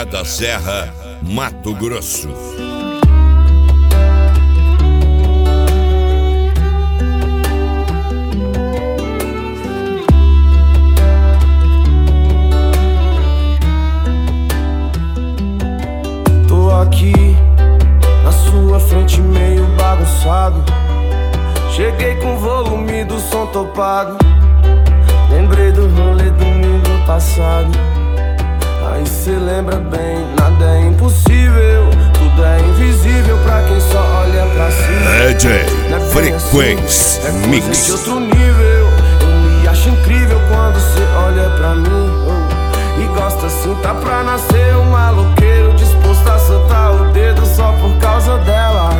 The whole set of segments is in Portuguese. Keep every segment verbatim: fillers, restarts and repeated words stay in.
da Serra, Mato Grosso. Tô aqui na sua frente meio bagunçado. Cheguei com o volume do som topado. Lembrei do rolê domingo passado. Aí cê lembra bem, nada é impossível, tudo é invisível pra quem só olha pra cima. D J Frequência é Mix de outro nível. Eu me acho incrível quando cê olha pra mim, oh. E gosta assim, tá pra nascer um maloqueiro disposto a soltar o dedo só por causa dela.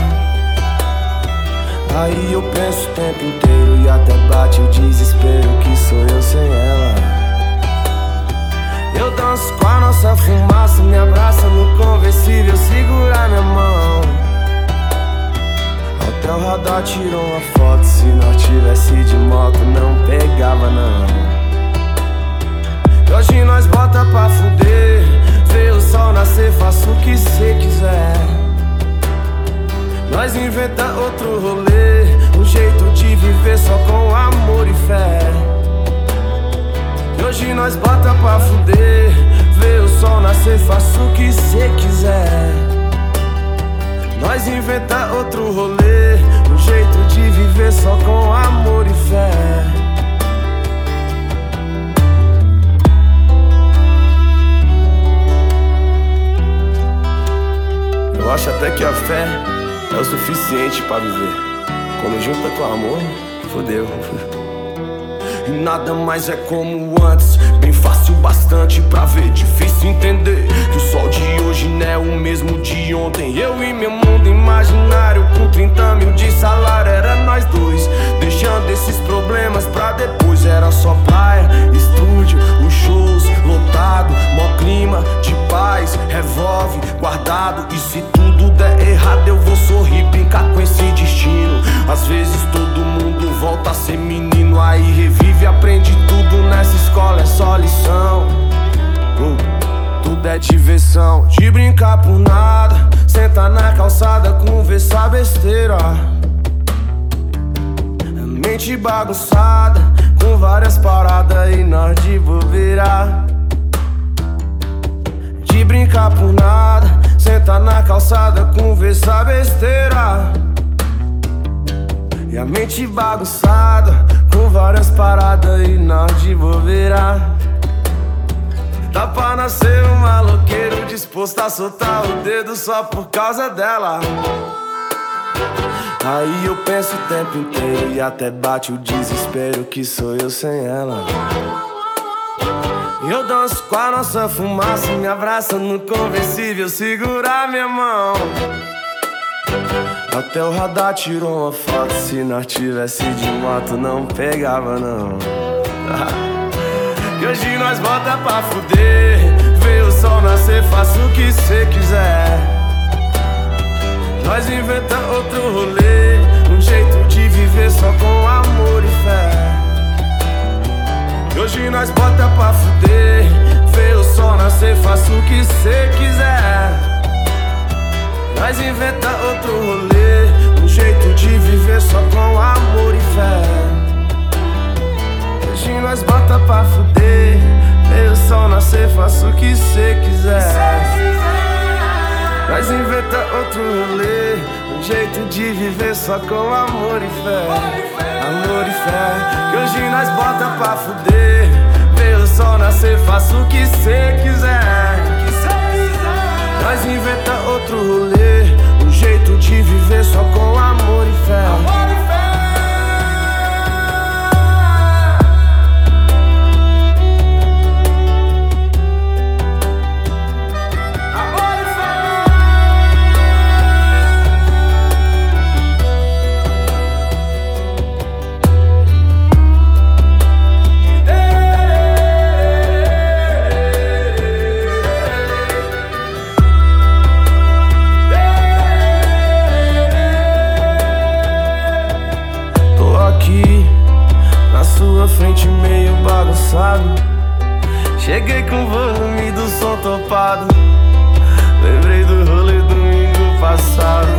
Aí eu penso o tempo inteiro e até bate o desespero que sou eu sem ela. Eu danço com a nossa fumaça, me abraça no conversível, segura minha mão. Até o radar tirou uma foto, se nós tivesse de moto não pegava não. E hoje nós bota pra fuder, vê o sol nascer, faça o que cê quiser. Nós inventa outro rolê, um jeito de viver só com amor e fé. E hoje nós bota pra fuder, vê o sol nascer, faça o que cê quiser. Nós inventa outro rolê, um jeito de viver só com amor e fé. Eu acho até que a fé é o suficiente pra viver. Quando junta com amor, fodeu. E nada mais é como antes, bem fácil bastante pra ver, difícil entender que o sol de hoje não é o mesmo de ontem. Eu e meu mundo imaginário com trinta mil de salário, era nós dois, deixando esses problemas pra depois. Era só praia, estúdio, os shows lotado, mó clima de paz, revolve guardado. E se tudo der errado eu vou sorrir, brincar com esse destino. Às vezes todo mundo volta a ser menino, aí revive, aprende tudo nessa escola, é só lição. uh, Tudo é diversão, de brincar por nada, senta na calçada, conversar besteira. Mente bagunçada, com várias paradas e nós de bobeira. De brincar por nada, senta na calçada, conversar besteira. E a mente bagunçada, com várias paradas e nós de bobeira. Tá pra nascer um maloqueiro disposto a soltar o dedo só por causa dela. Aí eu penso o tempo inteiro e até bate o desespero que sou eu sem ela. E eu danço com a nossa fumaça, me abraça no conversível, segura minha mão. Até o radar tirou uma foto, se nós tivesse de moto não pegava não. E hoje nós bota pra fuder, vê o sol nascer, faça o que cê quiser. Nós inventa outro rolê, um jeito de viver só com amor e fé. E hoje nós bota pra fuder, vê o sol nascer, faça o que cê quiser. Nós inventa outro rolê, um jeito de viver só com amor e fé. Hoje nós bota pra fuder, vê o sol nascer, faça o que cê quiser. Nós inventa outro rolê, um jeito de viver só com amor e fé. Amor e fé. Que hoje nós bota pra fuder, vê o sol nascer, faça o que cê quiser. Nós inventa outro rolê, um jeito de viver só com amor e fé. Amor e fé. Frente meio bagunçado, cheguei com o volume do som topado. passava.